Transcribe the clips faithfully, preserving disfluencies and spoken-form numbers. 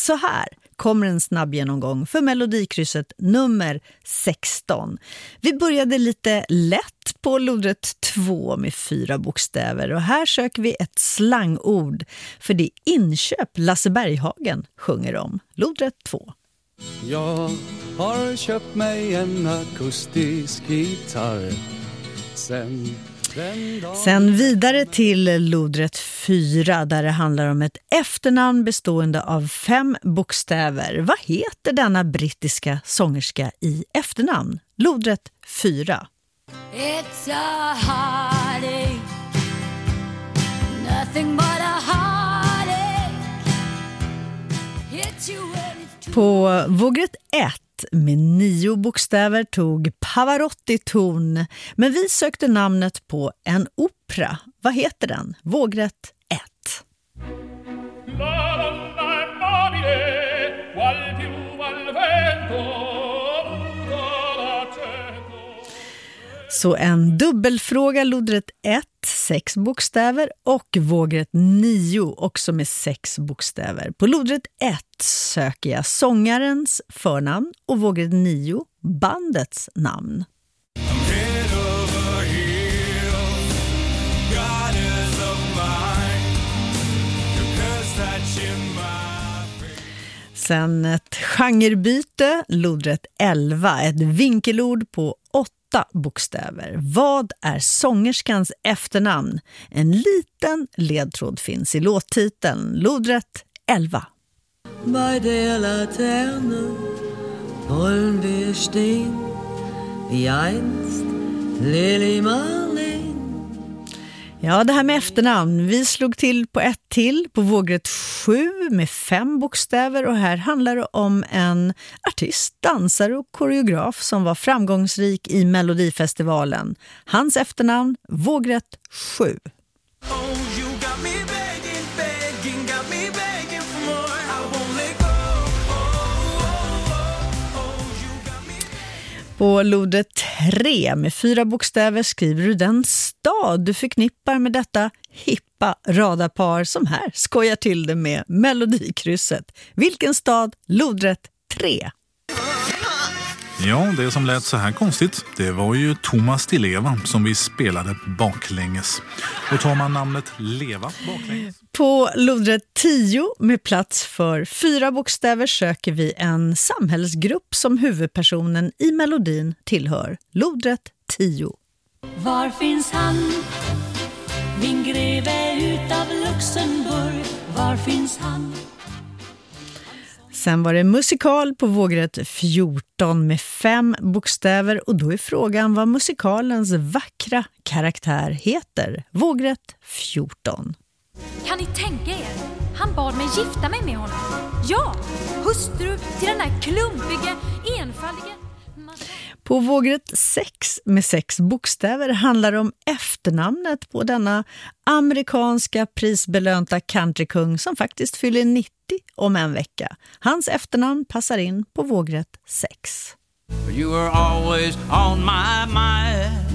Så här kommer en snabb genomgång för melodikrysset nummer sexton. Vi började lite lätt på lodrätt två med fyra bokstäver och här söker vi ett slangord för det inköp Lasse Berghagen sjunger om. Lodrätt två. Jag har köpt mig en akustisk gitarr sen... Sen vidare till lodrätt fyra där det handlar om ett efternamn bestående av fem bokstäver. Vad heter denna brittiska sångerska i efternamn? Lodrätt fyra. It's a heartache, nothing but a heartache. Hits you when it's På vågrätt ett med nio bokstäver tog Pavarotti ton, men vi sökte namnet på en opera. Vad heter den? Vågrätt ett. Så en dubbelfråga, lodrätt ett, sex bokstäver och vågrätt nio också med sex bokstäver. På lodrätt ett söker jag sångarens förnamn och vågrätt nio bandets namn. Sen ett genrebyte, lodrätt elva, ett vinkelord på åtta bokstäver. Vad är sångerskans efternamn? En liten ledtråd finns i låttiteln. Lodrätt elva. Bei der Laterne wollen wir stehen, wie einst Lili Marlene. Ja, det här med efternamn. Vi slog till på ett till på vågrätt sju med fem bokstäver och här handlar det om en artist, dansare och koreograf som var framgångsrik i Melodifestivalen. Hans efternamn, vågrätt sju. På lodrätt tre med fyra bokstäver skriver du den stad du förknippar med detta hippa radarpar som här skojar till det med melodikrysset. Vilken stad? Lodrätt tre. Ja, det som lät så här konstigt, det var ju Thomas Di Leva som vi spelade baklänges. Och tar man namnet Leva baklänges? På lodrätt tio med plats för fyra bokstäver söker vi en samhällsgrupp som huvudpersonen i melodin tillhör. Lodrätt tio. Var finns han? Min greve utav Luxemburg. Var finns han? Sen var det musikal på vågrätt fjorton med fem bokstäver och då är frågan vad musikalens vackra karaktär heter. Vågrätt fjorton. Kan ni tänka er? Han bad mig gifta mig med honom. Ja, hustru till den där klumpiga, enfaldiga... På vågrätt sex med sex bokstäver handlar det om efternamnet på denna amerikanska prisbelönta countrykung som faktiskt fyller nittio om en vecka. Hans efternamn passar in på vågrätt sex. You were always on my mind.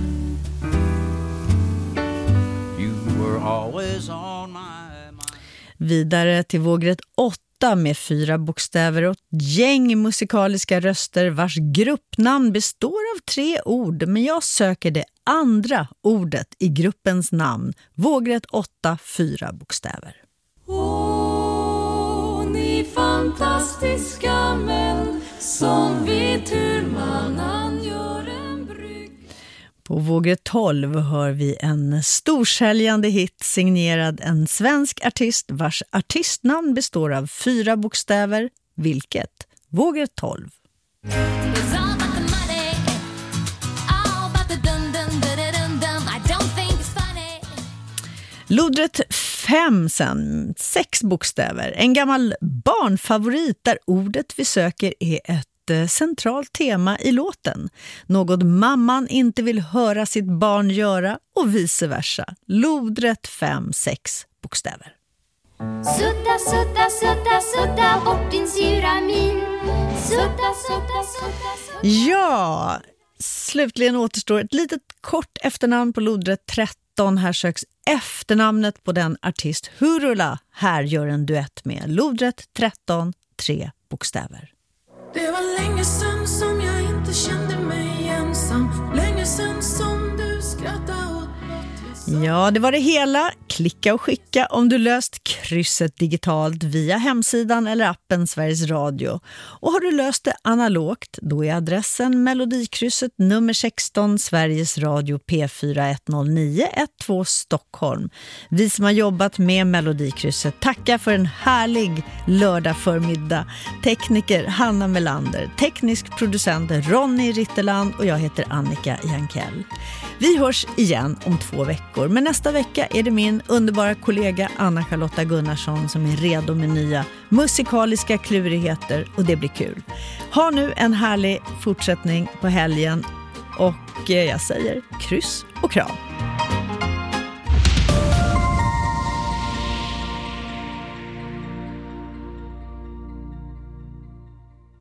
You were always on my mind. Vidare till vågrätt åtta med fyra bokstäver och ett gäng musikaliska röster vars gruppnamn består av tre ord, men jag söker det andra ordet i gruppens namn. Vågrätt åtta, fyra bokstäver. Åh, ni fantastiska män som vet hur man angör en brygg. På vågrätt tolv hör vi en storsäljande hit signerad en svensk artist vars artistnamn består av fyra bokstäver. Vilket? Vågrätt tolv. Lodrätt fem sen, sex bokstäver. En gammal barnfavorit där ordet vi söker är ett centralt tema i låten. Något mamman inte vill höra sitt barn göra och vice versa. Lodrätt fem, sex bokstäver. Sudda, sudda, sudda, sudda bort din sura min. Sudda, sudda, sudda, sudda. Ja, slutligen återstår ett litet kort efternamn på lodrätt tretton. Här söks efternamnet på den artist Hurula här gör en duett med. Lodrätt tretton, tre bokstäver. Det var länge sedan som jag inte kände mig ensam. Länge sedan som du skrattade åt. Ja, det var det hela. Klicka och skicka om du löst krysset digitalt via hemsidan eller appen Sveriges Radio. Och har du löst det analogt, då är adressen Melodikrysset nummer sexton, Sveriges Radio P fyra ett noll nio ett två Stockholm. Vi som har jobbat med Melodikrysset tackar för en härlig lördag förmiddag. Tekniker Hanna Melander, teknisk producent Ronny Ritterland och jag heter Annika Jankell. Vi hörs igen om två veckor, men nästa vecka är det min underbara kollega Anna-Charlotta Gunnarsson som är redo med nya musikaliska klurigheter och det blir kul. Ha nu en härlig fortsättning på helgen och jag säger kryss och kram.